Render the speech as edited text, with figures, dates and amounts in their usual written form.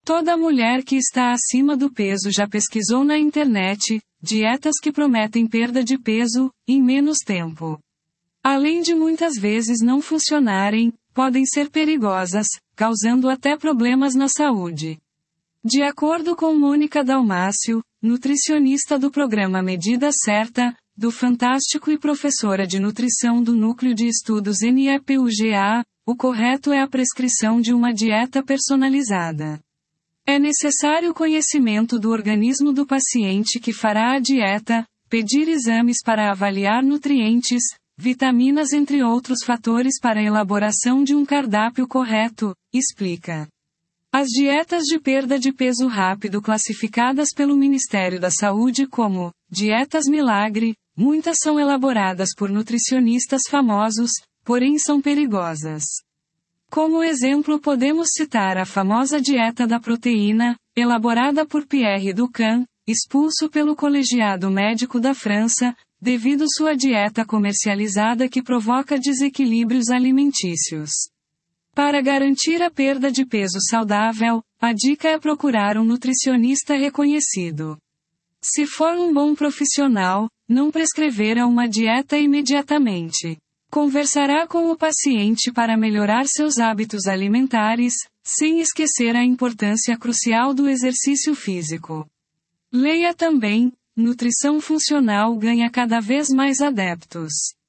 Toda mulher que está acima do peso já pesquisou na internet dietas que prometem perda de peso em menos tempo. Além de muitas vezes não funcionarem, podem ser perigosas, causando até problemas na saúde. De acordo com Mônica Dalmácio, nutricionista do programa Medida Certa, do Fantástico e professora de nutrição do Núcleo de Estudos NEPUGA, o correto é a prescrição de uma dieta personalizada. É necessário conhecimento do organismo do paciente que fará a dieta, pedir exames para avaliar nutrientes, vitaminas entre outros fatores para a elaboração de um cardápio correto, explica. As dietas de perda de peso rápido classificadas pelo Ministério da Saúde como dietas milagre, muitas são elaboradas por nutricionistas famosos, porém são perigosas. Como exemplo podemos citar a famosa dieta da proteína, elaborada por Pierre Ducan, expulso pelo Colegiado Médico da França, devido sua dieta comercializada que provoca desequilíbrios alimentícios. Para garantir a perda de peso saudável, a dica é procurar um nutricionista reconhecido. Se for um bom profissional, não prescreverá uma dieta imediatamente. Conversará com o paciente para melhorar seus hábitos alimentares, sem esquecer a importância crucial do exercício físico. Leia também: Nutrição funcional ganha cada vez mais adeptos.